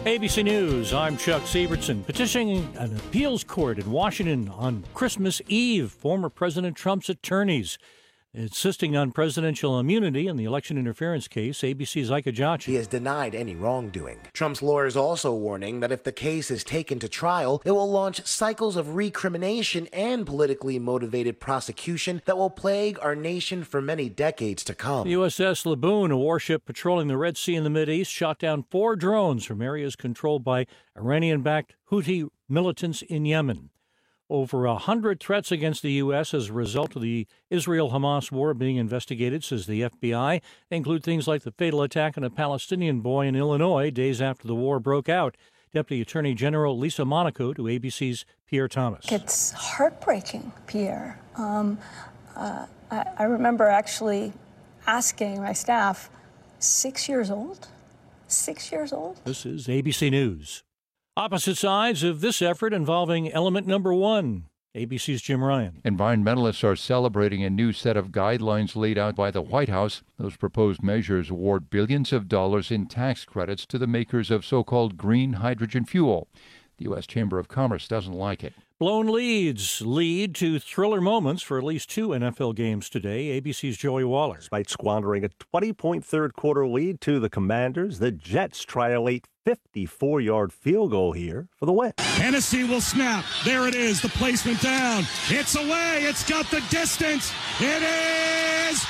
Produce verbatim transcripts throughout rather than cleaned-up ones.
A B C News, I'm Chuck Sievertson. Petitioning an appeals court in Washington on Christmas Eve, former President Trump's attorneys insisting on presidential immunity in the election interference case. A B C's Ike Ejiochi. He has denied any wrongdoing. Trump's lawyers also warning that if the case is taken to trial, it will launch cycles of recrimination and politically motivated prosecution that will plague our nation for many decades to come. The U S S Laboon, a warship patrolling the Red Sea in the Mideast, shot down four drones from areas controlled by Iranian-backed Houthi militants in Yemen. Over a hundred threats against the U S as a result of the Israel-Hamas war being investigated, says the F B I. They include things like the fatal attack on a Palestinian boy in Illinois days after the war broke out. Deputy Attorney General Lisa Monaco to A B C's Pierre Thomas. It's heartbreaking, Pierre. Um, uh, I, I remember actually asking my staff, six years old? Six years old? This is A B C News. Opposite sides of this effort involving element number one. A B C's Jim Ryan. Environmentalists are celebrating a new set of guidelines laid out by the White House. Those proposed measures award billions of dollars in tax credits to the makers of so-called green hydrogen fuel. The U S Chamber of Commerce doesn't like it. Blown leads lead to thriller moments for at least two N F L games today. A B C's Joey Waller. Despite squandering a twenty-point third-quarter lead to the Commanders, the Jets try a late fifty-four-yard field goal here for the win. Hennessy will snap. There it is, the placement down. It's away. It's got the distance. It is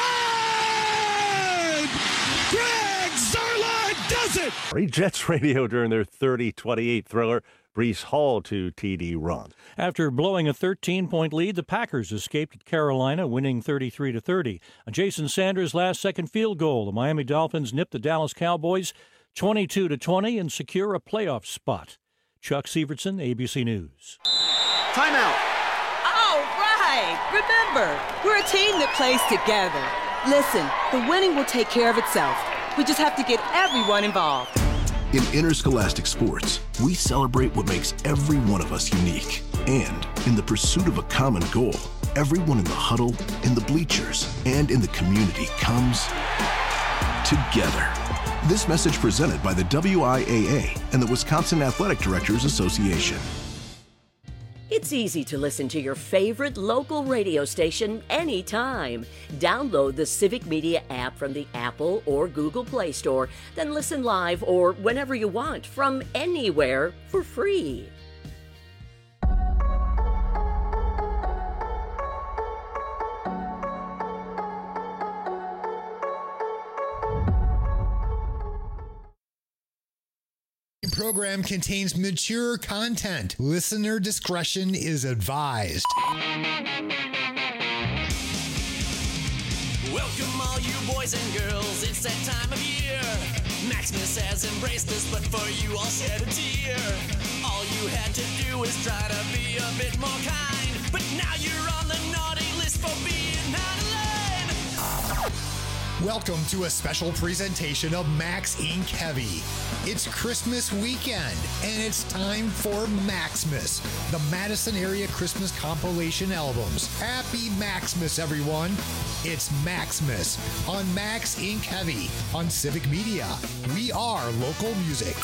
good! Greg Zuerlein does it! Jets radio during their thirty twenty-eight thriller. Breece Hall to T D run. After blowing a thirteen-point lead, the Packers escaped at Carolina, winning thirty-three to thirty. On Jason Sanders' last-second field goal, the Miami Dolphins nipped the Dallas Cowboys twenty-two to twenty and secure a playoff spot. Chuck Sievertson, A B C News. Timeout. All right. Remember, we're a team that plays together. Listen, the winning will take care of itself. We just have to get everyone involved. In interscholastic sports, we celebrate what makes every one of us unique. And in the pursuit of a common goal, everyone in the huddle, in the bleachers, and in the community comes together. This message presented by the W I A A and the Wisconsin Athletic Directors Association. It's easy to listen to your favorite local radio station anytime. Download the Civic Media app from the Apple or Google Play Store, then listen live or whenever you want from anywhere for free. Program contains mature content. Listener discretion is advised. Welcome all you boys and girls, it's that time of year. Maximus has embraced us, but for you all shed a tear. All you had to do was try to be a bit more kind, but now you're on the naughty list for being out of line. Welcome to a special presentation of Max Incorporated. Heavy. It's Christmas weekend, and it's time for Maxmas, the Madison area Christmas compilation albums. Happy Maxmas, everyone. It's Maxmas on Max Incorporated. Heavy on Civic Media. We are local music.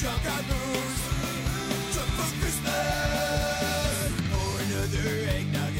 Eggnog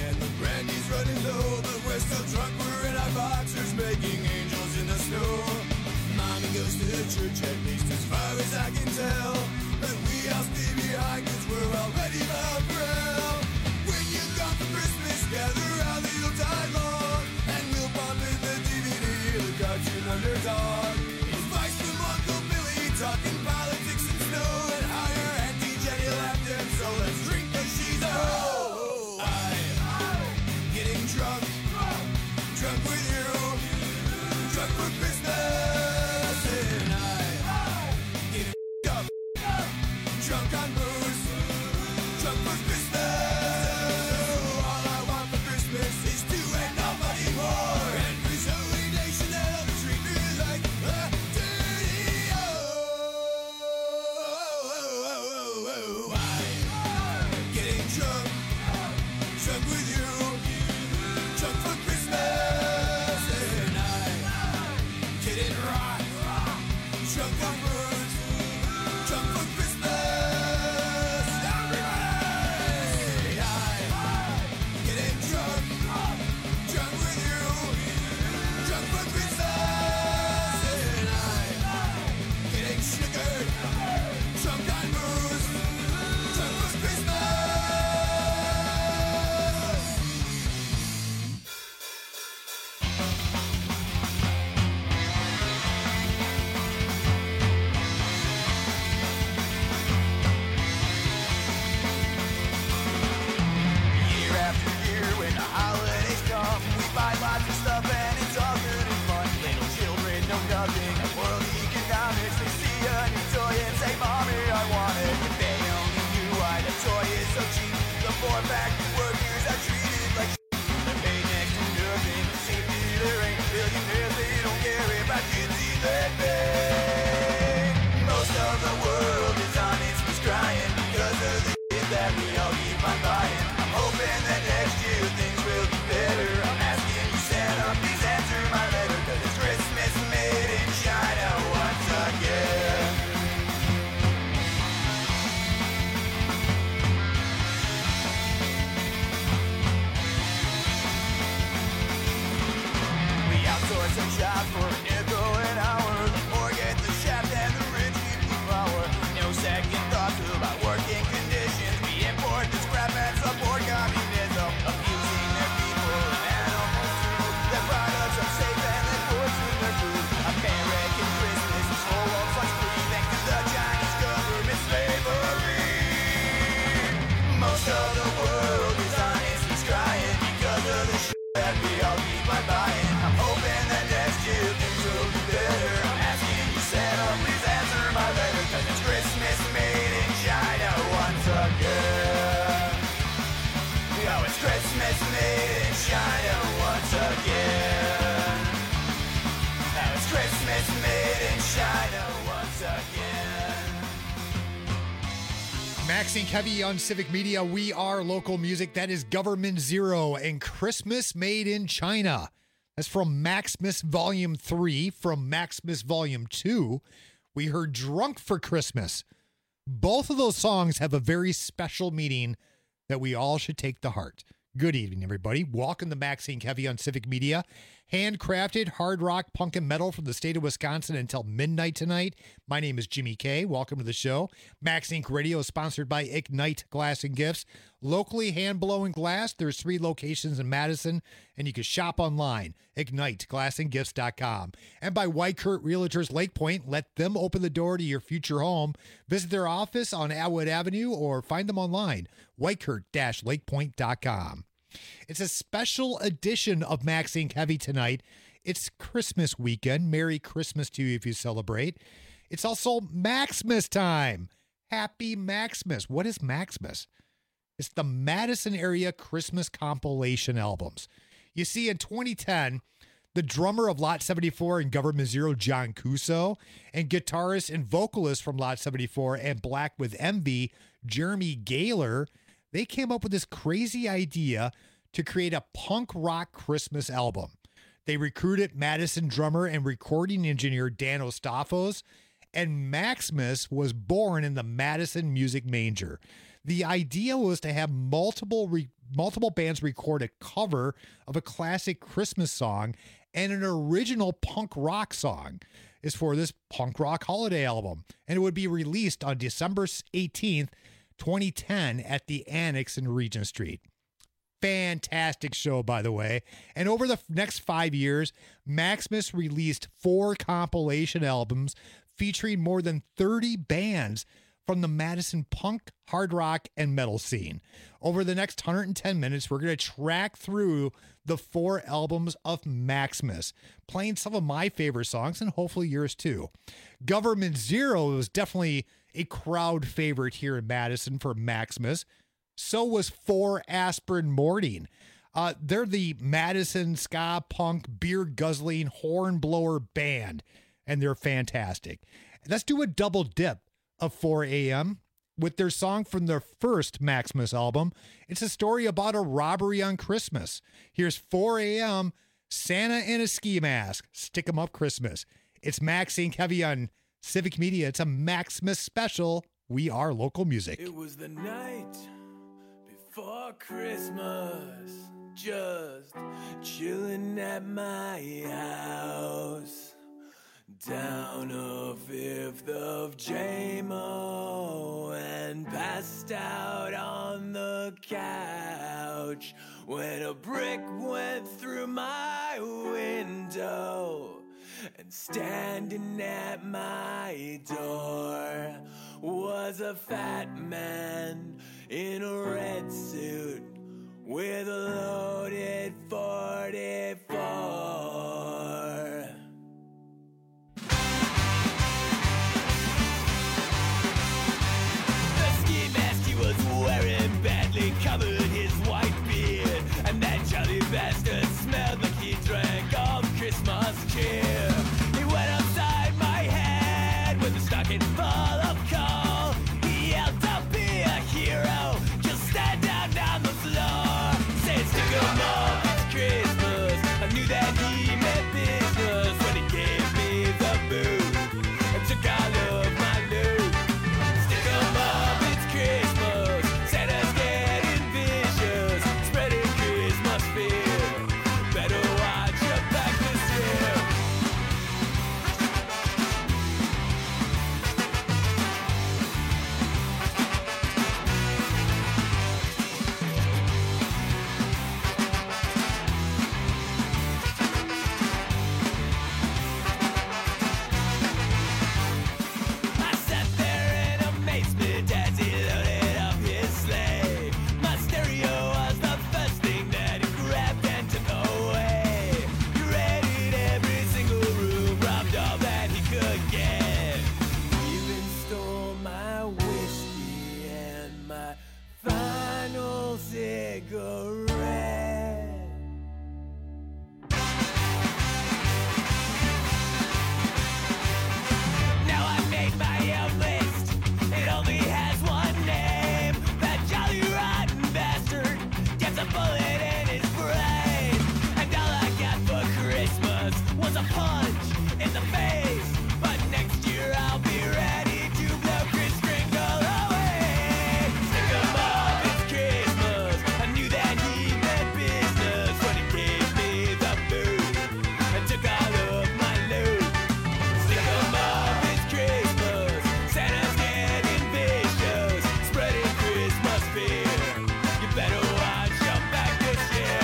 church, at least as far as I can tell. But we all stay behind cause we're already bound for hell. When you come for Christmas, gather around the Yuletide long, and we'll pump in the D V D, the cartoon underdog. It's Vice from Uncle Billy, talking politics and snow, and how your Auntie Jenny left him, so let's drink cause she's a hoe. I'm getting drunk, drunk with you, drunk for Christmas, and I'm getting up, drunk on booze, drunk for Christmas. All I want for Christmas is to end nobody more, and for Zoe Nation they'll treat me like a dirty oh. I'm getting drunk, drunk with you, drunk for Christmas, and I'm getting rock, drunk on booze, drunk for Christmas. Everybody, I'm getting drunk, drunk with you, drunk for Christmas, and I'm getting sugared, drunk on booze, drunk for Christmas. Year after year, when the holidays come, we buy lots of stuff and it's all good and fun. Little children know nothing of world economics. They see a new toy and say, Mommy, I want it. If they only knew why the toy is so cheap, the poor factory workers are treated like shit. They're paid next to nothing. Safety, there ain't billionaires. They don't care about kids either. Big. Most of the world is on its knees crying because of the shit that we all keep on buying. I'm hoping that next year things will be better. I'm asking you, Santa, please answer my letter, cause it's Christmas made in China once again. We outsource some jobs for a nickel an hour, or get the shaft and the rich keep the power. No second thoughts about working conditions. We import the scrap and support communism, abusing their people and animals too. Their products are safe and then poison their food. American Christmas is full of such free thanks to the Chinese government slavery. Most of the world is on its knees crying because of the shit that we all keep on buying. I'm hoping that next year things will be better. I'm asking you, Santa, please answer my letter, cause it's Christmas made in China once again. Oh, it's Christmas made in China once again. Oh, it's Christmas made in China once again. Maxine Kevy on Civic Media. We are local music. That is Government Zero and Christmas Made in China. That's from Maximus Volume three. From Maximus Volume two, we heard Drunk for Christmas. Both of those songs have a very special meaning that we all should take to heart. Good evening, everybody. Welcome to Maxine Kevy on Civic Media. Handcrafted hard rock, punk, and metal from the state of Wisconsin until midnight tonight. My name is Jimmy K. Welcome to the show. Max Inc Radio is sponsored by Ignite Glass and Gifts. Locally hand-blowing glass. There's three locations in Madison, and you can shop online, ignite glass and gifts dot com. And by White Kurt Realtors Lake Point. Let them open the door to your future home. Visit their office on Atwood Avenue or find them online, white kurt dash lake point dot com. It's a special edition of Max Inc Heavy tonight. It's Christmas weekend. Merry Christmas to you if you celebrate. It's also Maxmas time. Happy Maxmas. What is Maxmas? It's the Madison area Christmas compilation albums. You see, in twenty ten, the drummer of Lot seventy-four and Government Zero, John Cuso, and guitarist and vocalist from Lot seventy-four and Black with Envy, Jeremy Gaylor, they came up with this crazy idea to create a punk rock Christmas album. They recruited Madison drummer and recording engineer Dan Ostafos, and Maxmas was born in the Madison Music Manger. The idea was to have multiple re- multiple bands record a cover of a classic Christmas song and an original punk rock song. is for this punk rock holiday album, and it would be released on December eighteenth, twenty ten at the Annex in Regent Street. Fantastic show, by the way. And over the next five years, Maximus released four compilation albums featuring more than thirty bands from the Madison punk, hard rock, and metal scene. Over the next one hundred ten minutes, we're going to track through the four albums of Maximus, playing some of my favorite songs and hopefully yours too. Government Zero was definitely a crowd favorite here in Madison for Maximus. So was Four Aspirin Morning. Uh, they're the Madison ska punk beer guzzling horn blower band, and they're fantastic. Let's do a double dip of four a.m. with their song from their first Maximus album. It's a story about a robbery on Christmas. Here's four a.m. Santa in a ski mask. Stick 'em up Christmas. It's Max Incorporated. Heavy on Civic Media. It's a Maximus special. We are local music. It was the night before Christmas, just chilling at my house, down a fifth of J M O and passed out on the couch when a brick went through my window, and standing at my door was a fat man in a red suit with a loaded forty-four. The ski mask he was wearing badly covered his white beard, and that jolly bastard smelled like he drank all the Christmas cheer. He went upside my head with a stocking full of coal. He yelled, "Don't be a hero, just stand down on the floor." Said, "Stick 'em up, it's Christmas." I knew that he meant business when he gave me the boot and took all of my loot. Stick 'em up, it's Christmas. Santa's getting vicious, spreading Christmas fear. Better watch your back this year. I sat there in amazement as he loaded up his sleigh. My stereo was the first thing that he grabbed and took away. He raided every single room, robbed all that he could get. Even stole my whiskey and my final cigarette. Now I made my own list. It only has one name. That jolly rotten bastard gets a bullet in his brain. And all I got for Christmas was a punch in the face. But next year I'll be ready to blow Kris Kringle away. Stick 'em up, it's Christmas. I knew that he meant business when he gave me the boot and took all of my loot. Stick 'em up, it's Christmas. Santa's getting vicious, spreading Christmas fear. You better watch your back this year.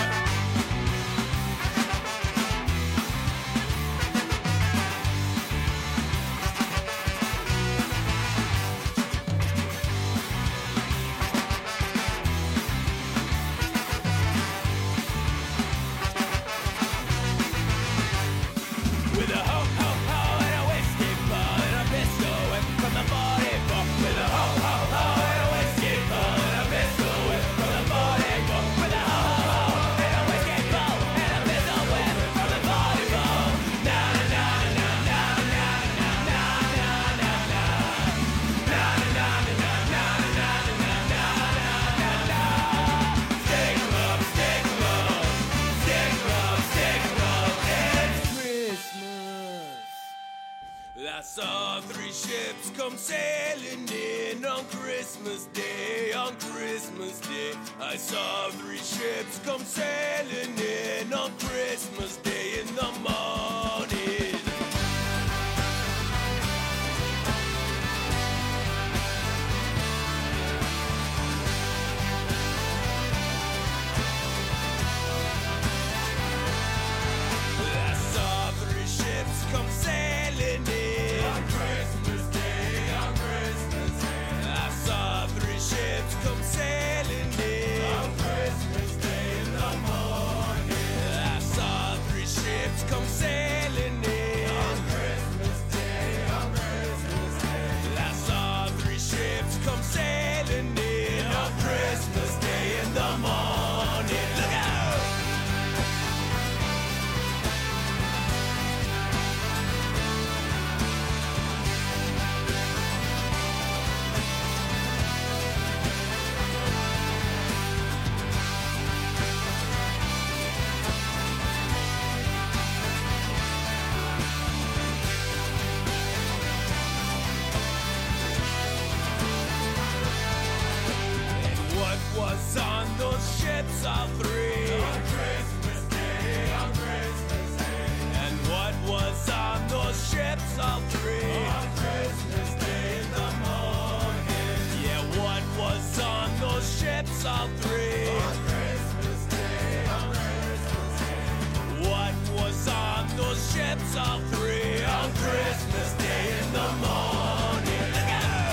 With a ho ho ho and a whiskey ball and a pistol whip from the forty-four. With a ho ho ho and a whiskey ball and a pistol whip from the forty-four. With a ho ho ho and a whiskey ball and a pistol whip from the forty-four. Na na na na na na na na na na na na na na na na na na na na. Stick 'em up, stick 'em up, stick 'em up, stick 'em up. It's Christmas. I saw three ships come sailing in on Christmas Day, on Christmas Day. I saw three ships come sailing in on Christmas Day in the morning. all three. On Christmas Day, on Christmas Day. And what was on those ships, all three? On Christmas Day in the morning. Yeah, what was on those ships, all three? On Christmas Day, on Christmas Day. What was on those ships, all three? On Christmas Day in the morning. Look out!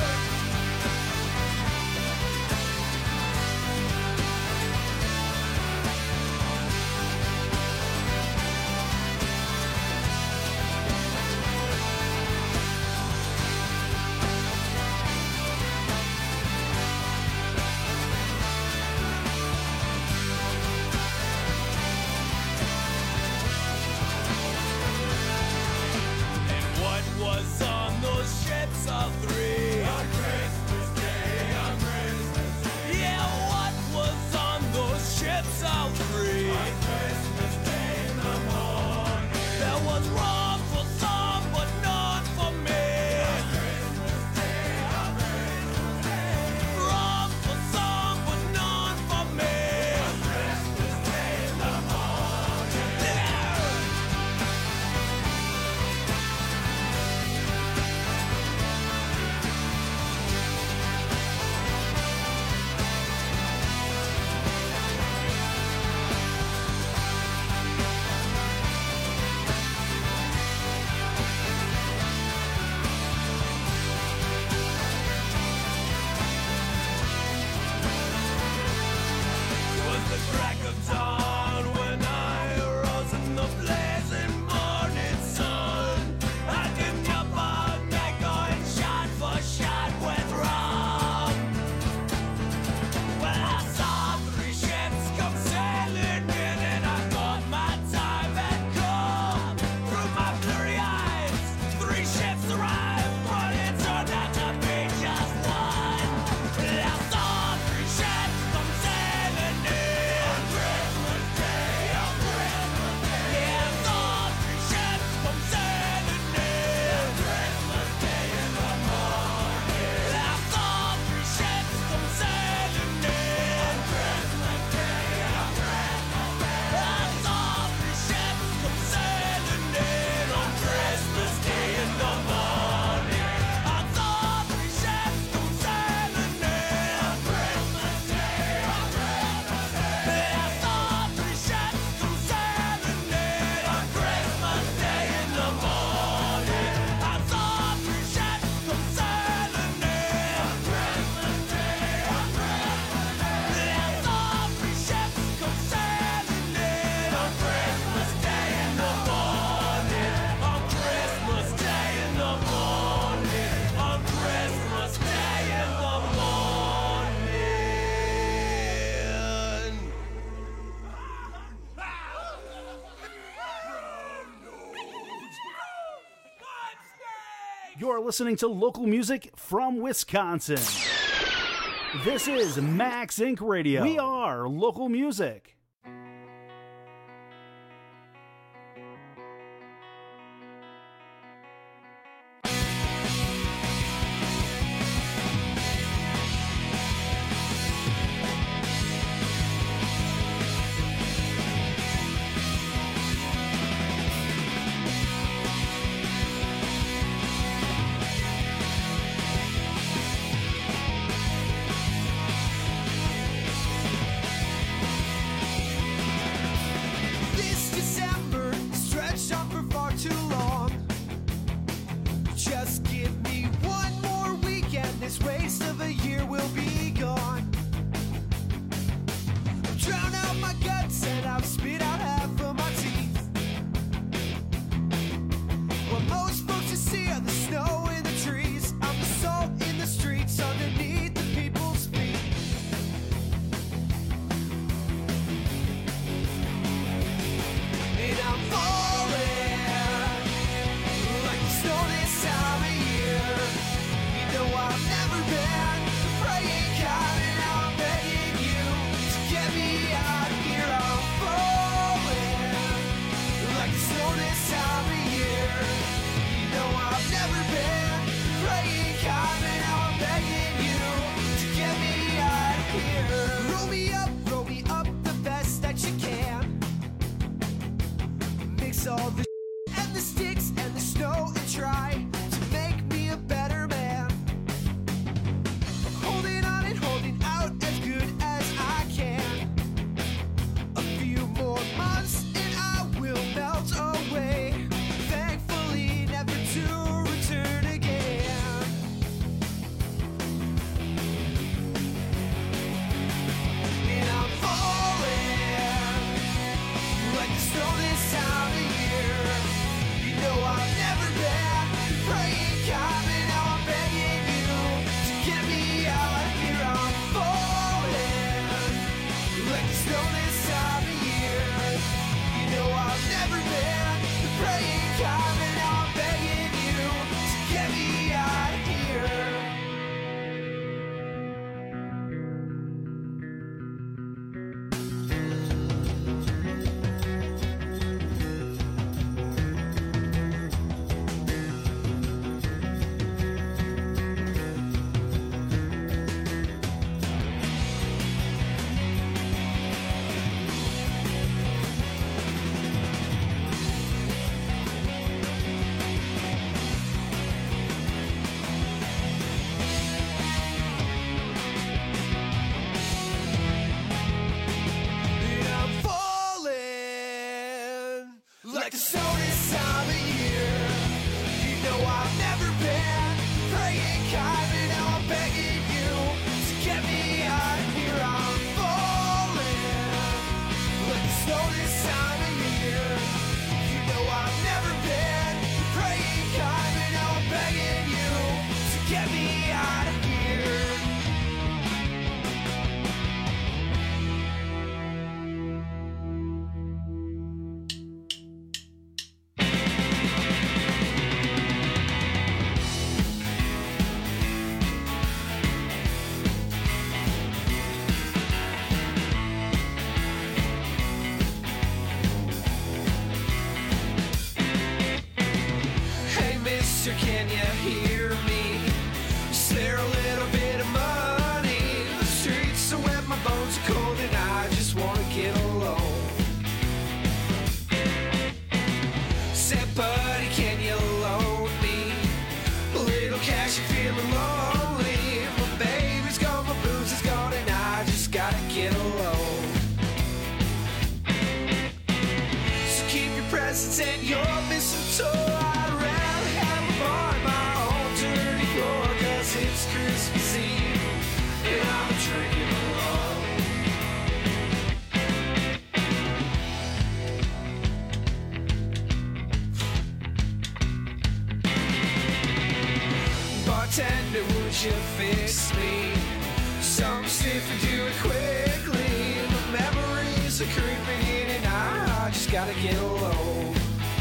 Was on those ships, all three. On Christmas Day, on Christmas Day. Yeah, what was on those ships, all three? On Christmas Day in the morning. There was rum for some, but not for me. On Christmas Day, on Christmas Day. Rum for some, but not for me. On Christmas Day in the morning. Yeah. The crack of dawn when I arose in the blazing morning sun. I didn't up all night going shot for shot with rum. Well, I saw three ships come sailing in and I thought my time had come. Through my blurry eyes, three ships arrived, but it turned out to be just one. Well, I saw three ships come sailing in. You're listening to local music from Wisconsin. This is Max Incorporated. Radio. We are local music. Praying, calling out, begging you to get me out of here. I'm falling. this time of year. You know I've never been the praying kind, and now I'm begging you to get me out of here. And I'm falling like the snow this time of year. You know I've never been praying kind, and now I'm begging you to get me out of here. I'm falling like the snow this time of year. You know I've never been praying kind, and now I'm begging you to get me out of here. Hey mister, can you hear me? Is there a little bit of money? The streets are wet, my bones are cold, and I just wanna get alone. Said buddy, can you loan me a little cash? I'm feeling lonely. My baby's gone, my booze is gone, and I just gotta get alone. So keep your presents and your mistletoe. I'd rather have a bar on my own dirty floor, 'cause it's Christmas Eve and I'm drinking alone. Bartender, would you fix me something stiff and do it quickly? My memories are creeping in and I just gotta get alone.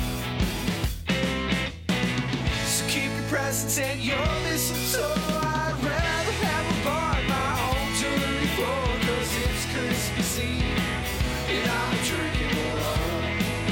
So keep your presents and your mistletoe. I'd rather have a bar on my own dirty floor, 'cause it's Christmas Eve and I'm drinking alone.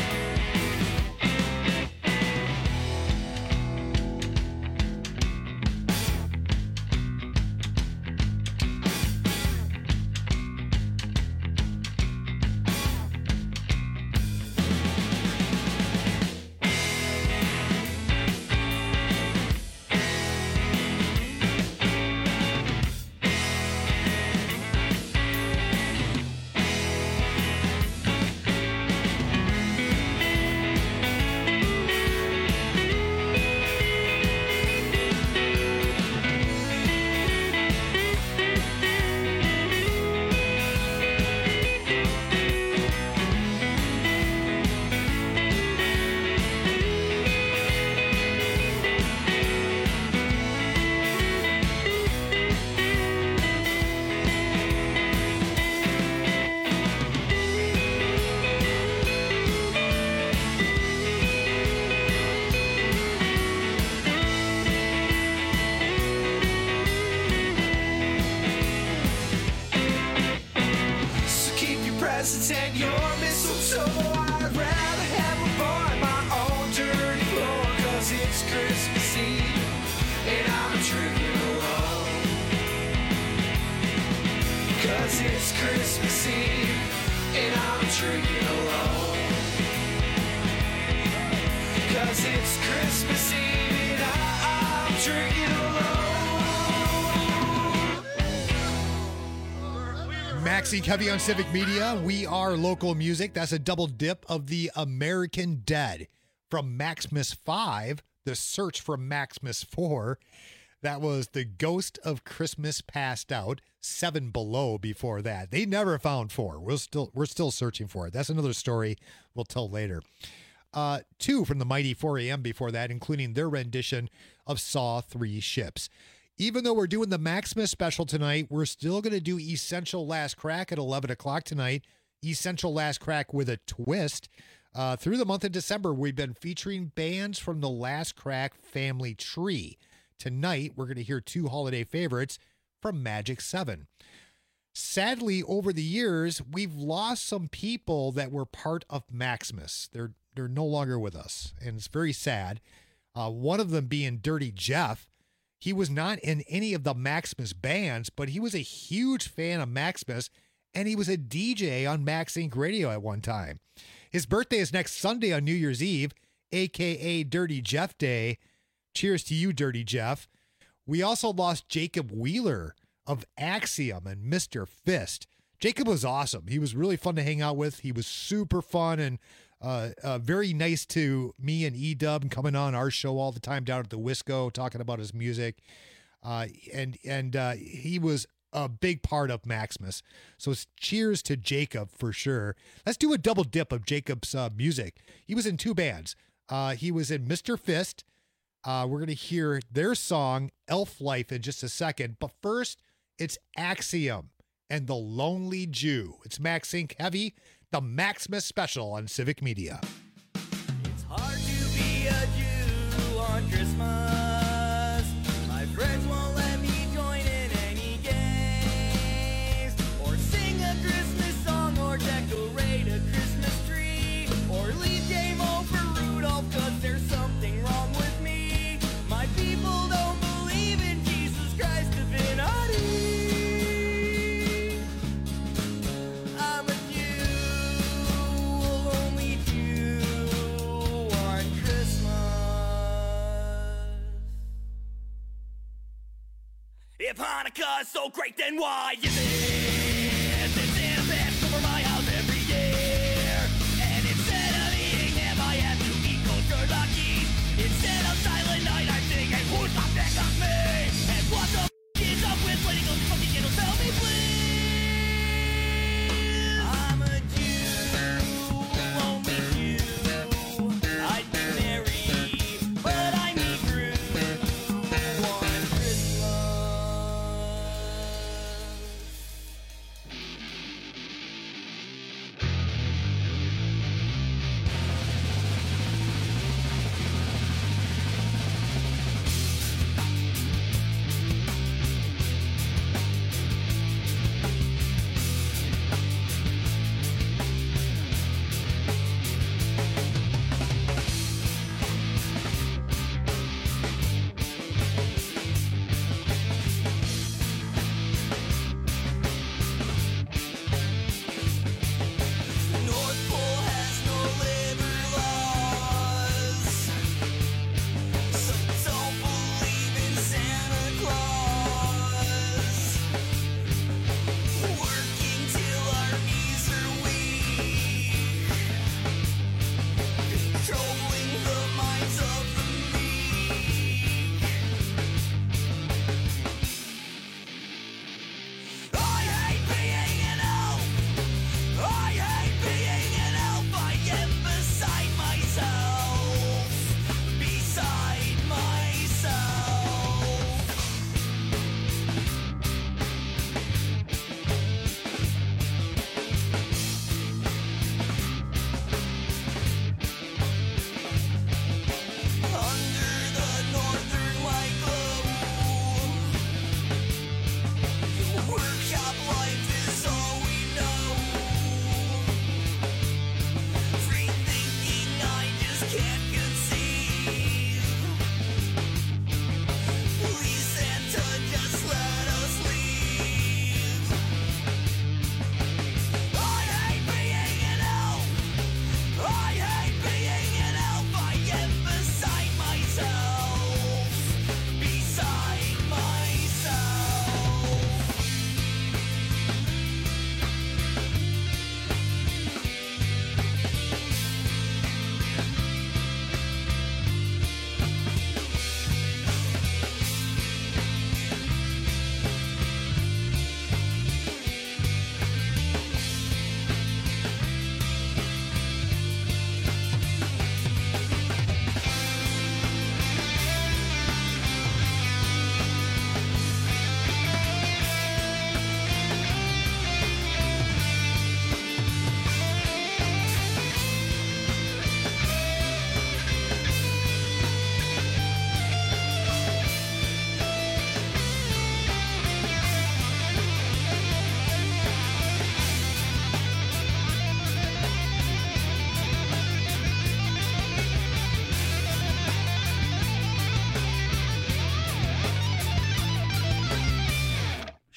So keep your presents and your mistletoe. I'd rather have a bar on my own dirty floor, 'cause it's Christmas Eve and I'm drinking alone. 'Cause it's Christmas Eve and I'm drinking alone. 'Cause it's Christmas Eve and I'm drinking alone. Maxine Covey on Civic Media. We are local music. That's a double dip of the American Dead from Maximus five, The Search for Maximus four. That was The Ghost of Christmas Passed Out. Seven Below before that. They never found four. We're still we're still searching for it. That's another story we'll tell later. Uh, two from the mighty four a.m. before that, including their rendition of Saw Three Ships. Even though we're doing the Maximus special tonight, we're still going to do Essential Last Crack at eleven o'clock tonight. Essential Last Crack with a Twist. Uh, through the month of December, we've been featuring bands from the Last Crack family tree. Tonight, we're going to hear two holiday favorites from Magic seven. Sadly, over the years, we've lost some people that were part of Maximus. They're they're no longer with us, and it's very sad. Uh, one of them being Dirty Jeff. He was not in any of the Maximus bands, but he was a huge fan of Maximus, and he was a D J on Max Inc Radio at one time. His birthday is next Sunday on New Year's Eve, a k a. Dirty Jeff Day. Cheers to you, Dirty Jeff. We also lost Jacob Wheeler of Axiom and Mister Fist. Jacob was awesome. He was really fun to hang out with. He was super fun and uh, uh, very nice to me and E-Dub, coming on our show all the time down at the Wisco, talking about his music. Uh, and and uh, he was a big part of Maximus. So cheers to Jacob for sure. Let's do a double dip of Jacob's uh, music. He was in two bands. Uh, he was in Mister Fist. Uh, we're going to hear their song, Elf Life, in just a second. But first, it's Axiom and The Lonely Jew. It's Max Inc Heavy, the Maximus special on Civic Media. It's hard to be a Jew on Christmas. My friends won't let me join in any games, or sing a Christmas song, or decorate a Christmas tree, or leave game over Rudolph, cause there's something wrong with me. My people don't believe in Jesus Christ divinity. I'm a Jew, only Jew on Christmas. If Hanukkah's so great, then why is it that Santa passes over my house every year? And instead of eating ham, I have to eat cold turkey. Instead of Silent Night, I'm thinking, who's got neck on me? And what the f*** is up with letting those fucking kids tell me, please? I'm a Jew, only Jew. I'd be married, but I'm Hebrew on Christmas.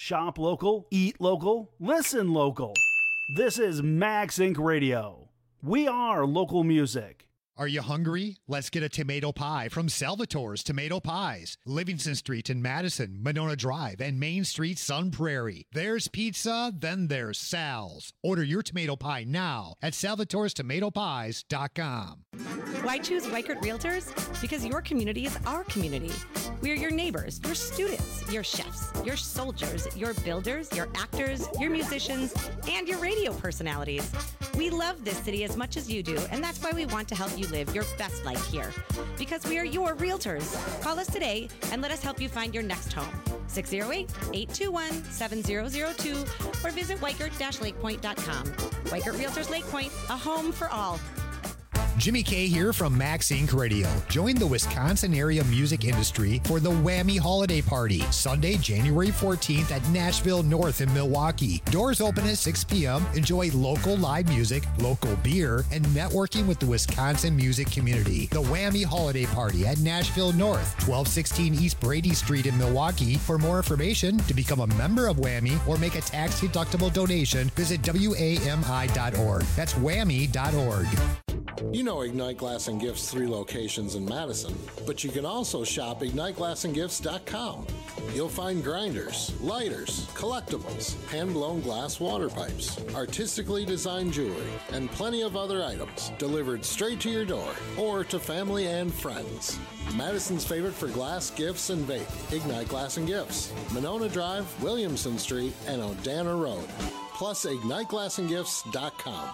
Shop local, eat local, listen local. This is Max Incorporated. Radio. We are local music. Are you hungry? Let's get a tomato pie from Salvatore's Tomato Pies. Livingston Street in Madison, Monona Drive, and Main Street, Sun Prairie. There's pizza, then there's Sal's. Order your tomato pie now at salvatores tomato pies dot com. Why choose Weichert Realtors? Because your community is our community. We are your neighbors, your students, your chefs, your soldiers, your builders, your actors, your musicians, and your radio personalities. We love this city as much as you do, and that's why we want to help you live your best life here. Because we are your realtors. Call us today and let us help you find your next home. six oh eight, eight two one, seven oh oh two or visit weichert dash lake point dot com. Weichert Realtors Lake Point, a home for all. Jimmy K here from Max Incorporated. Radio. Join the Wisconsin area music industry for the Whammy Holiday Party, Sunday, January fourteenth at Nashville North in Milwaukee. Doors open at six p.m. Enjoy local live music, local beer, and networking with the Wisconsin music community. The Whammy Holiday Party at Nashville North, twelve sixteen East Brady Street in Milwaukee. For more information, to become a member of Whammy or make a tax-deductible donation, visit W A M I dot org. That's whammy dot org. You know Ignite Glass and Gifts' three locations in Madison, but you can also shop ignite glass and gifts dot com. You'll find grinders, lighters, collectibles, hand-blown glass water pipes, artistically designed jewelry, and plenty of other items delivered straight to your door or to family and friends. Madison's favorite for glass, gifts, and vape, Ignite Glass and Gifts, Monona Drive, Williamson Street, and Odana Road. Plus ignite glass and gifts dot com.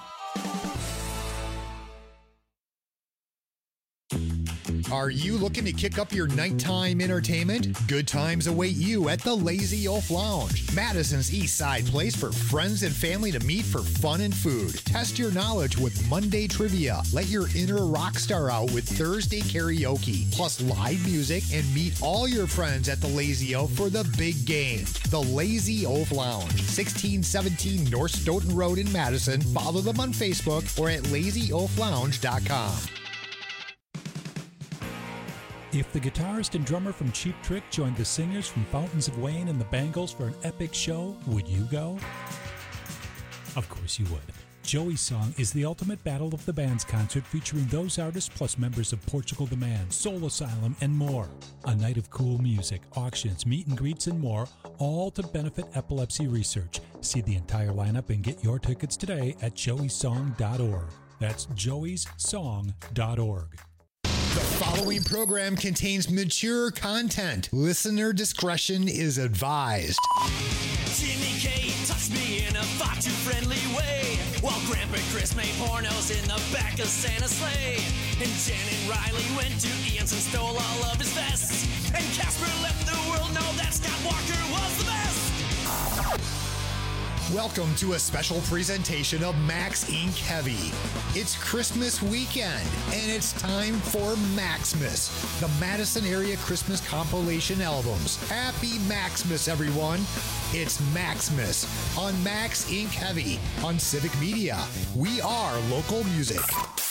Are you looking to kick up your nighttime entertainment? Good times await you at the Lazy Oaf Lounge, Madison's East Side place for friends and family to meet for fun and food. Test your knowledge with Monday trivia. Let your inner rock star out with Thursday karaoke, plus live music, and meet all your friends at the Lazy Oaf for the big game. The Lazy Oaf Lounge, sixteen seventeen North Stoughton Road in Madison. Follow them on Facebook or at lazy oaf lounge dot com. If the guitarist and drummer from Cheap Trick joined the singers from Fountains of Wayne and the Bangles for an epic show, would you go? Of course you would. Joey's Song is the ultimate Battle of the Bands concert featuring those artists plus members of Portugal the Man, Soul Asylum, and more. A night of cool music, auctions, meet and greets, and more, all to benefit epilepsy research. See the entire lineup and get your tickets today at joey song dot org. That's joeys song dot org. The following program contains mature content. Listener discretion is advised. Jimmy K touched me in a far too friendly way, while Grandpa Chris made pornos in the back of Santa's sleigh. And Jen and Riley went to Ian's and stole all of his vests. And Casper let the world know that Scott Walker was the best. Welcome to a special presentation of Max Incorporated. Heavy. It's Christmas weekend, and it's time for Maxmas, the Madison area Christmas compilation albums. Happy Maxmas, everyone. It's Maxmas on Max Incorporated. Heavy on Civic Media. We are local music.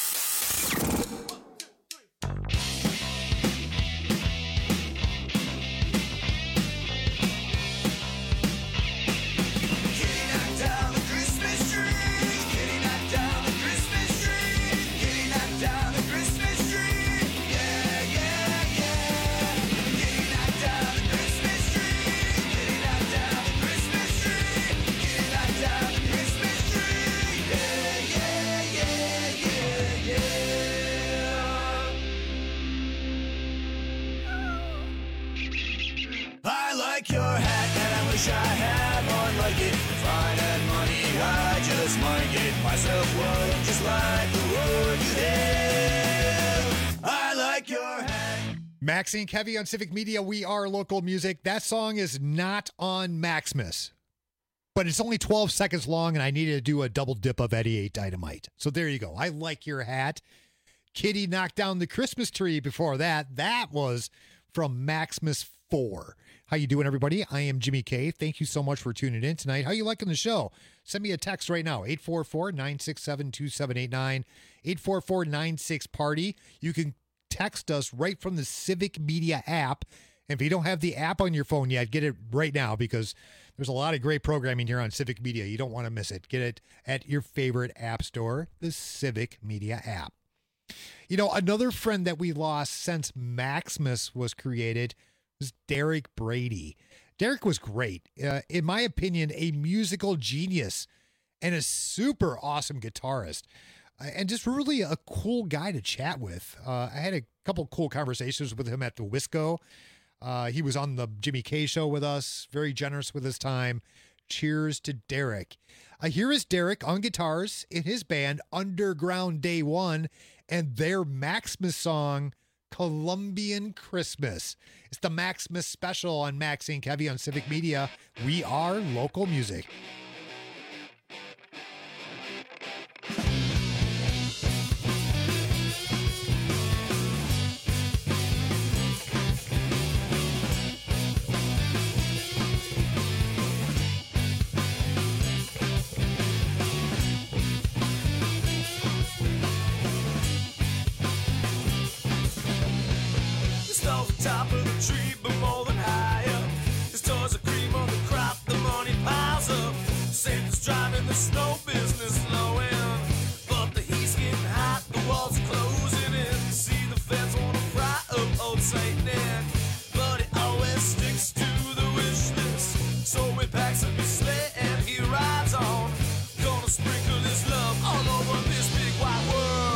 Max Incorporated. Heavy on Civic Media. We are local music. That song is not on Maxmas, but it's only twelve seconds long, and I needed to do a double dip of Eddie eight Dynamite. So there you go. I Like Your Hat. Kitty knocked down the Christmas tree before that. That was from Maxmas four. How you doing, everybody? I am Jimmy K. Thank you so much for tuning in tonight. How you liking the show? Send me a text right now, eight four four, nine six seven, two seven eight nine, eight four four, nine six, party. You can text us right from the Civic Media app. And if you don't have the app on your phone yet, get it right now, because There's a lot of great programming here on Civic Media. You don't want to miss it. Get it at your favorite app store, the Civic Media app. You know, another friend that we lost since Maximus was created was Derek Brady. Derek was great. Uh, in my opinion, a musical genius and a super awesome guitarist. Uh, and just really a cool guy to chat with. Uh, I had a couple cool conversations with him at the Wisco. Uh, he was on the Jimmy K show with us, very generous with his time. Cheers to Derek. Uh, here is Derek on guitars in his band Underground Day One and their Maximus song, Colombian Christmas. It's the Maximus special on Max Inc Heavy on Civic Media. We are local music. Top of the tree, but more than higher. His toys are cream on the crop, the money piles up. Santa's driving the snow business low end, but the heat's getting hot, the walls are closing in. See the feds wanna fry up old Saint Nick, but he always sticks to the wish list. So he packs up his sleigh and he rides on, gonna sprinkle his love all over this big wide world.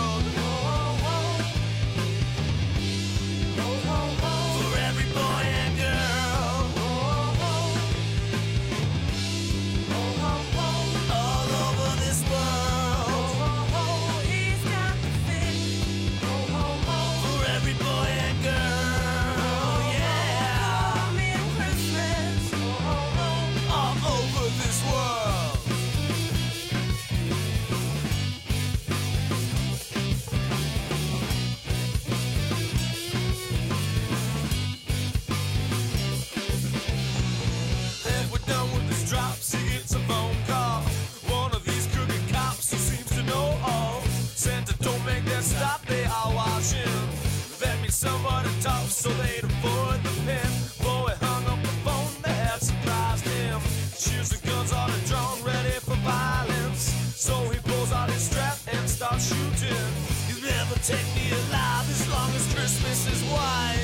Drops, he gets a phone call. One of these crooked cops who seems to know all. Santa, don't make that stop, they are watching. That means somebody talks so they'd avoid the pen. Boy hung up the phone, they had surprised him. Cheers and guns are drawn, ready for violence. So he pulls out his strap and starts shooting. You'll never take me alive as long as Christmas is white.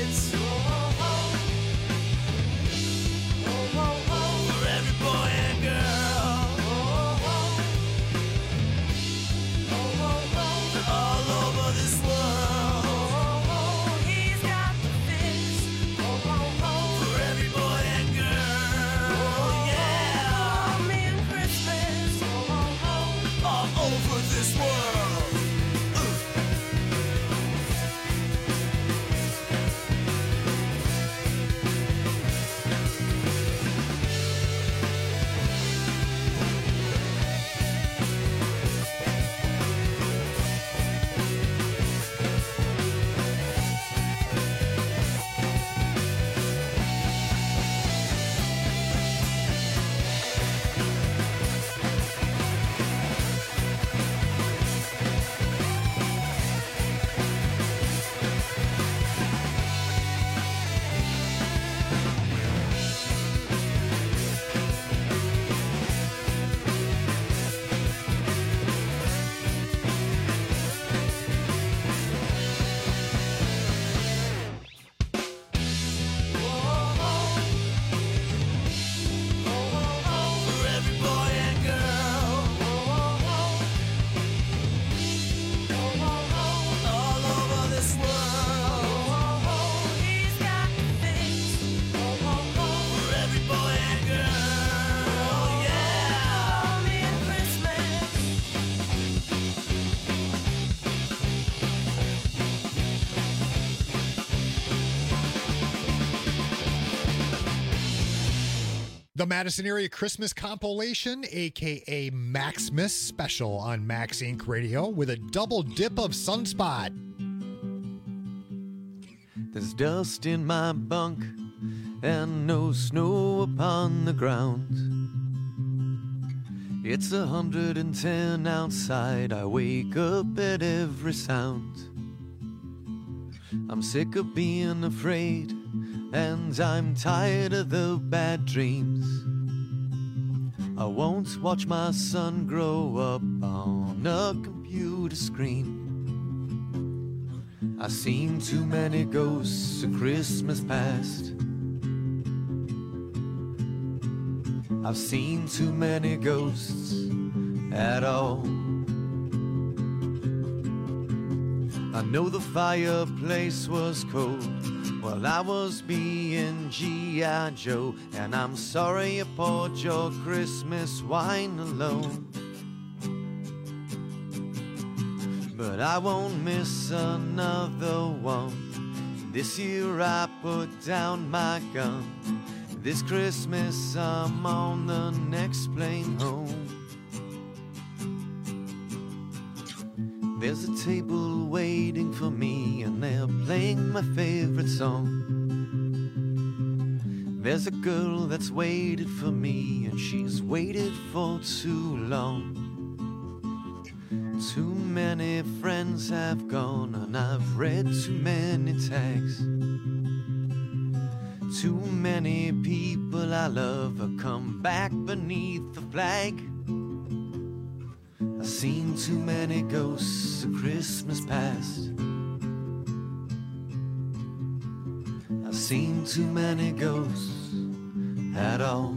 Boy and girl, all over this world, he's got the fix for every boy and girl, yeah, me and Christmas, all over this world. The Madison Area Christmas Compilation, a k a. Maximus Special on Max Inc Radio with a double dip of Sunspot. There's dust in my bunk and no snow upon the ground. It's a hundred and ten outside. I wake up at every sound. I'm sick of being afraid, and I'm tired of the bad dreams. I won't watch my son grow up on a computer screen. I've seen too many ghosts of Christmas past. I've seen too many ghosts at all. I know the fireplace was cold while I was being G I Joe, and I'm sorry you poured your Christmas wine alone. But I won't miss another one. This year I put down my gun. This Christmas I'm on the next plane home. There's a table waiting for me and they're playing my favorite song. There's a girl that's waited for me and she's waited for too long. Too many friends have gone and I've read too many tags. Too many people I love have come back beneath the flag. I've seen too many ghosts of Christmas past. I've seen too many ghosts at all.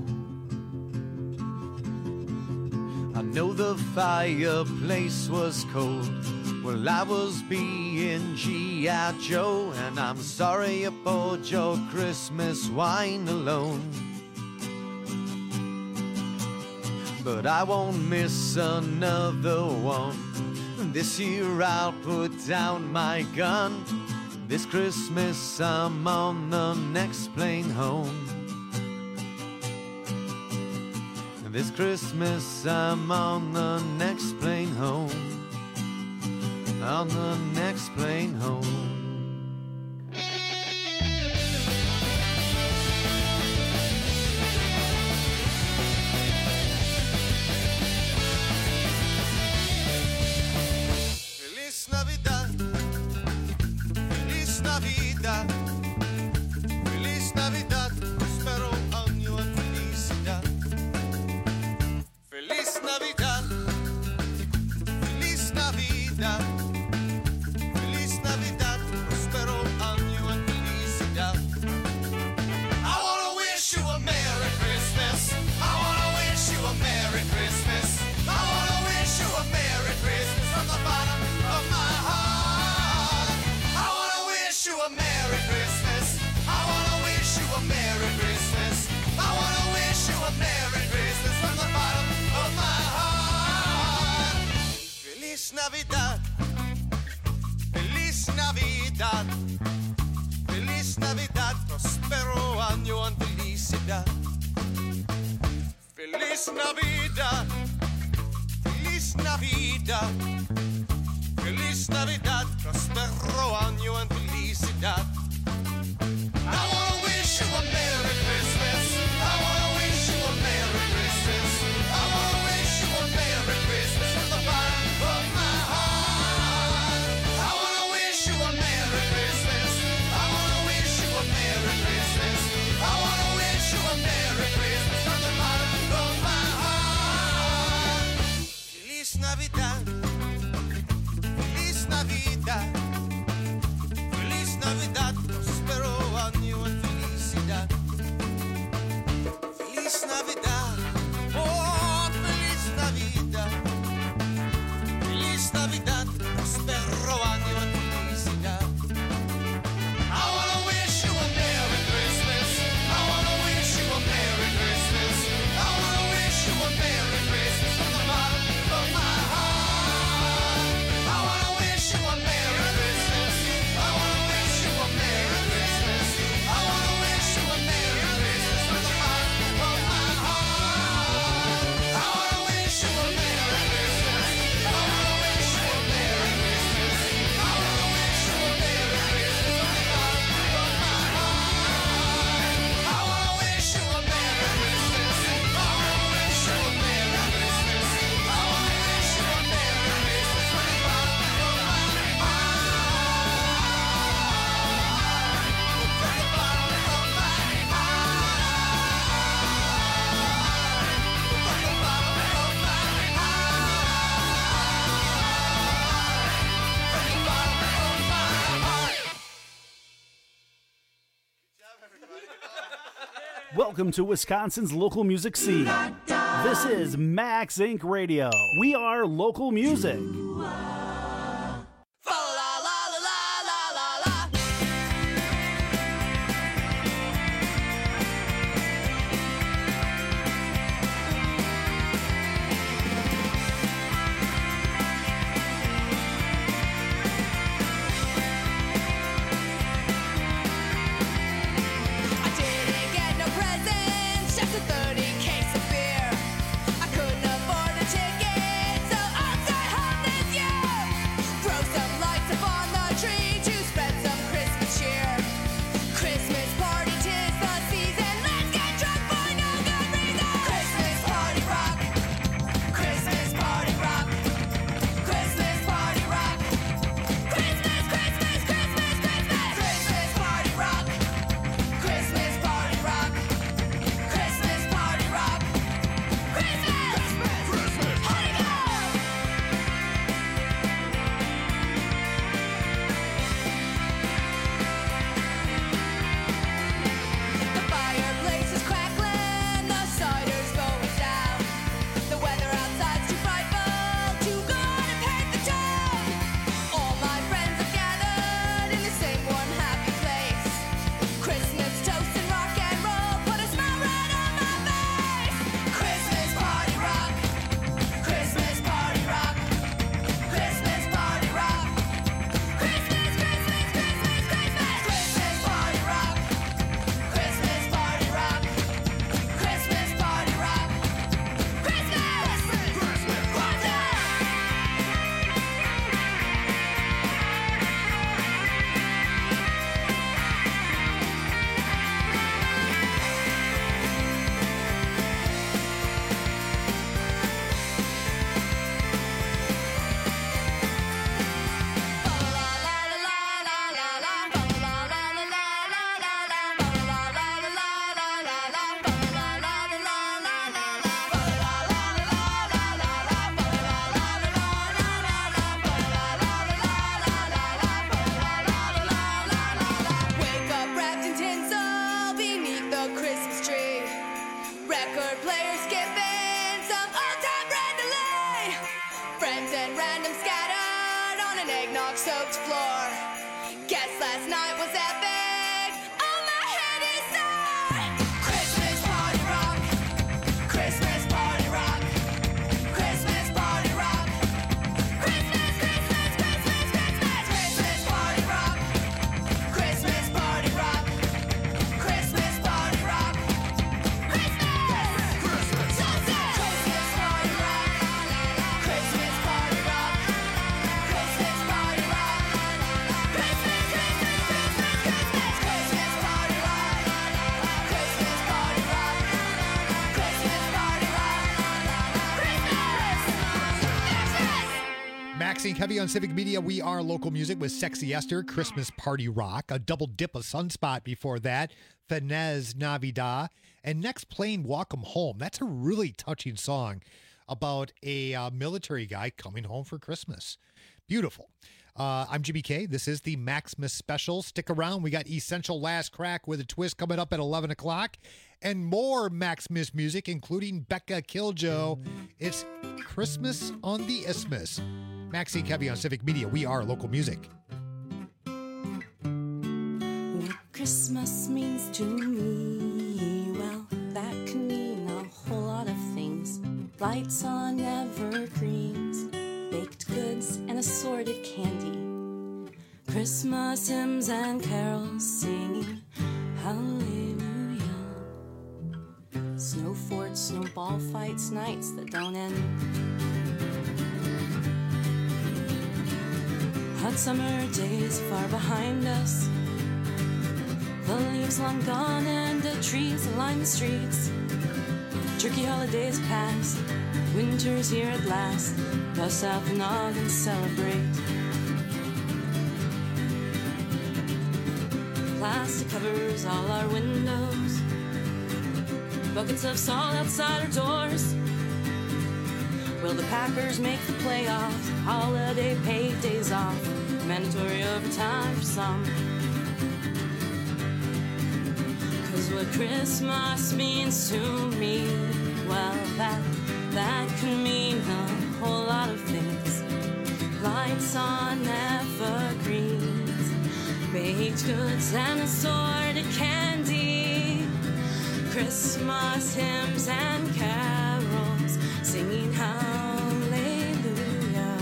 I know the fireplace was cold while I was being G I Joe, and I'm sorry you poured your Christmas wine alone. But I won't miss another one. This year I'll put down my gun. This Christmas I'm on the next plane home. This Christmas I'm on the next plane home. On the next plane home. Feliz Navidad, Feliz Navidad, Feliz Navidad, prospero año en felicidad. Feliz Navidad, Feliz Navidad, Feliz Navidad, prospero año en felicidad. I wanna wish you a Merry Christmas. I wanna wish you a Merry Christmas. I wanna wish you a Merry Christmas from the bottom of my heart. I wanna wish you a Merry Christmas. I wanna wish you a Merry Christmas. I wanna wish you a Merry Christmas from the bottom of my heart. Feliz Navidad, Feliz Navidad, Feliz Navidad, prospero año en felicidad. Feliz Navidad, Feliz Navidad, Feliz Navidad, prospero año en felicidad. I wanna wish you a Merry Christmas. I wanna wish you a Merry Christmas. I wanna wish you a Merry Christmas from the bottom of my heart. I wanna wish you a Merry Christmas. I wanna wish you a Merry Christmas. I wanna wish you a Merry Christmas from the bottom of my heart. Feliz Navidad, Feliz Navidad, Feliz Navidad, prospero año en felicidad. Feliz Navidad, oh, Feliz Navidad, Feliz Navidad, prospero año en felicidad. I wanna wish you a Merry Christmas. I wanna wish you a Merry Christmas. I wanna wish you a Merry Christmas from the bottom of my heart. I wanna wish you a Merry Christmas. I wanna wish you a Merry Welcome to Wisconsin's local music scene. This is Max Inc Radio. We are local music. Heavy on Civic Media, we are local music with Sexy Esther, Christmas Party Rock, a double dip of Sunspot before that, Feliz Navidad, and next playing Walk 'em Home. That's a really touching song about a uh, military guy coming home for Christmas. Beautiful. Uh, I'm Jimmy K. This is the Maximus Special. Stick around. We got Essential Last Crack with a Twist coming up at eleven o'clock, and more Maximus music, including Becca Killjoe. It's Christmas on the Isthmus. Maxine Kevy on Civic Media. We are local music. What Christmas means to me, well, that can mean a whole lot of things. Lights on evergreens, baked goods and assorted candy, Christmas hymns and carols singing hallelujah. Snow forts, snowball fights, nights that don't end. Hot summer days far behind us, the leaves long gone and the trees line the streets. Turkey holidays past, winter's here at last. Bust out the nog and celebrate. Plastic covers all our windows, buckets of salt outside our doors. Will the Packers make the playoffs? Holiday paid days off, mandatory overtime for some. Cause what Christmas means to me. Well, that, that could mean a whole lot of things. Lights on evergreens, baked goods and assorted candy, Christmas hymns and carols, singing hallelujah.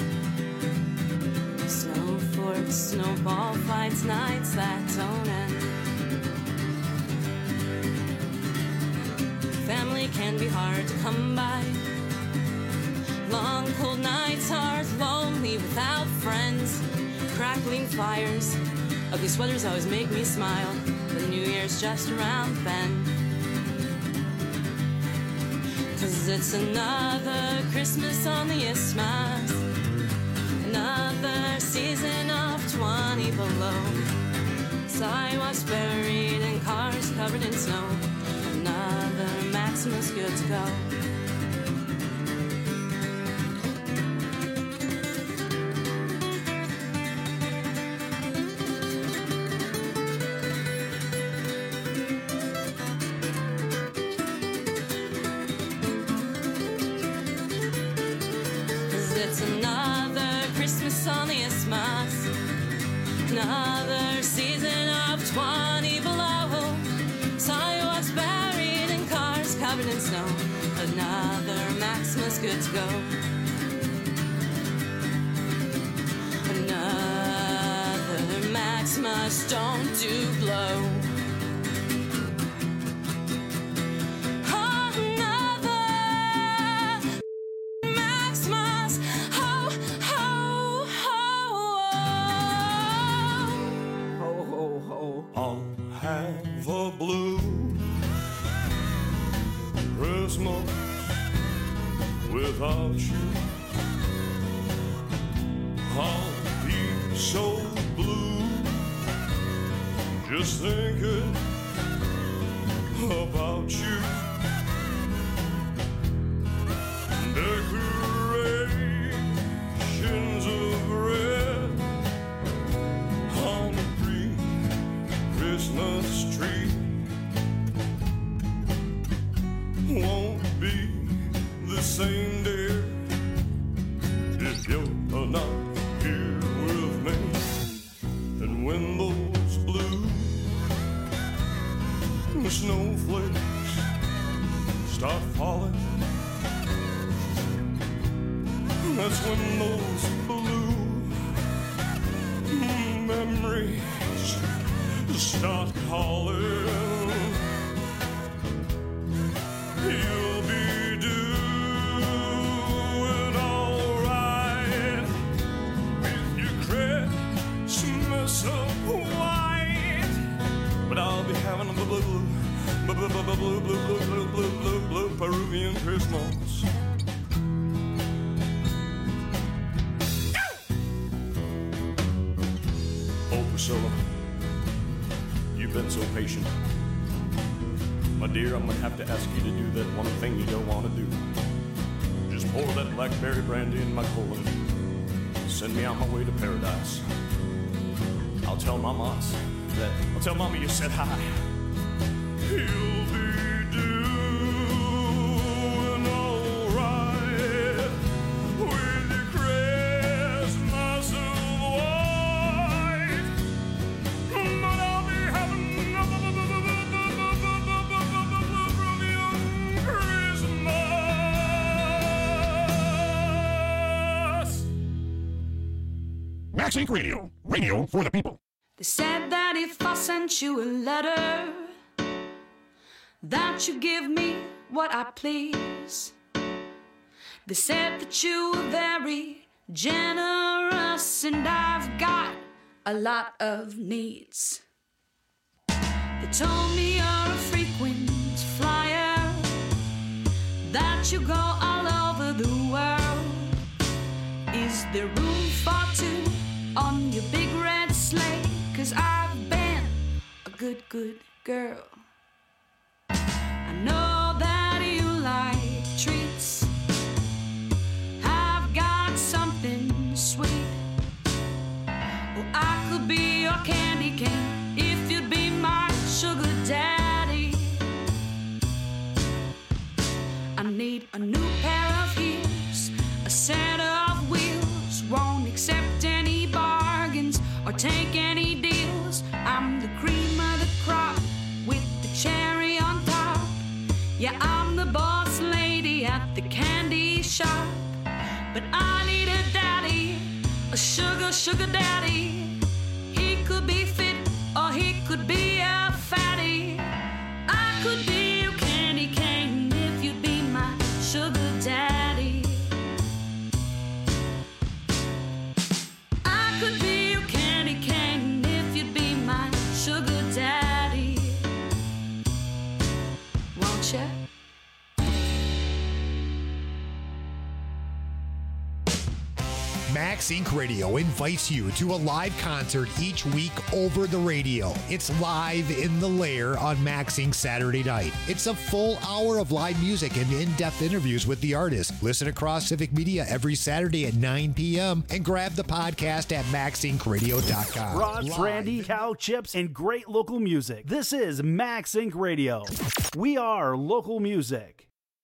Snow forts, snowball fights, nights that don't end. Family can be hard to come by. Long cold nights are lonely without friends. Crackling fires, ugly sweaters always make me smile. But New Year's just around the bend. Cause it's another Christmas on the Isthmus, another season of twenty below. Sidewalks buried in cars covered in snow. Another Maximus good to go. It's another Christmas on the Isthmus, another season of twenty below. Sidewalks buried in cars covered in snow. Another Maximus good to go. Another Maximus don't do blow. Have a blue Christmas without you. I'll be so blue just thinking about you. Decorations of red on the green Christmas tree won't be the same, dear, if you're not here with me. And when those blue snowflakes start falling, that's when those blue memories start calling. You'll be doing all right with your Christmas of white, but I'll be having a blue, blue, blue, blue, blue, blue, blue, blue, blue, blue, blue Peruvian Christmas. Oh, Priscilla, you've been so patient. My dear, I'm gonna have to ask you to do that one thing you don't want to do. Just pour that blackberry brandy in my colon. Send me on my way to paradise. I'll tell Mama's that, I'll tell Mama you said hi. You'll be doing all right with your Christmas of white, but I'll be having a Christmas. Max Inc Radio, radio for the people. They said that if I sent you a letter, that you give me what I please. They said that you were very generous, and I've got a lot of needs. They told me you're a frequent flyer, that you go all over the world. Is there room for two on your big red sleigh? 'Cause I've been a good, good girl. I know that you like treats. I've got something sweet. Well, I could be your candy cane if you'd be my sugar daddy. need a new pair of heels, a set of wheels. Won't accept any bargains or take any deals. I'm the cream of the crop with the cherry on top. Yeah, I'm the boss lady at the candy shop. But I need a daddy, a sugar, sugar daddy. He could be fit or he could be a fatty. I could be your candy cane if you'd be my sugar daddy. I could be your candy cane if you'd be my sugar daddy. Won't you? Max Incorporated. Radio invites you to a live concert each week over the radio. It's live in the Lair on Max Incorporated. Saturday night. It's a full hour of live music and in-depth interviews with the artist. Listen across Civic Media every Saturday at nine p.m. and grab the podcast at max inc radio dot com. Rod, brandy, cow chips, and great local music. This is Max Incorporated. Radio. We are local music.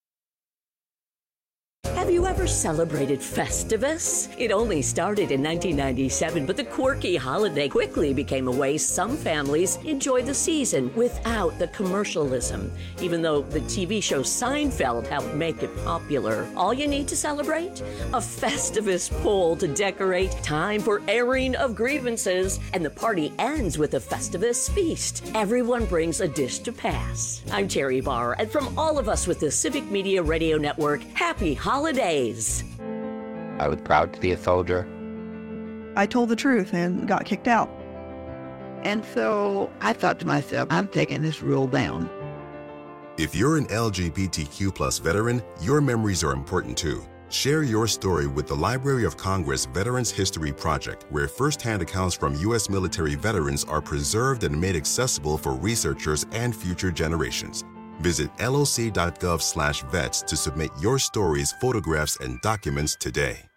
Have you ever celebrated Festivus? It only started in nineteen ninety-seven, but the quirky holiday quickly became a way some families enjoy the season without the commercialism. Even though the T V show Seinfeld helped make it popular. All you need to celebrate? A Festivus pole to decorate, time for airing of grievances, and the party ends with a Festivus feast. Everyone brings a dish to pass. I'm Terry Barr, and from all of us with the Civic Media Radio Network, happy holidays. Holidays. I was proud to be a soldier. I told the truth and got kicked out. And so I thought to myself, I'm taking this rule down. If you're an L G B T Q plus veteran, your memories are important too. Share your story with the Library of Congress Veterans History Project, where firsthand accounts from U S military veterans are preserved and made accessible for researchers and future generations. Visit L O C dot gov slash vets to submit your stories, photographs, and documents today.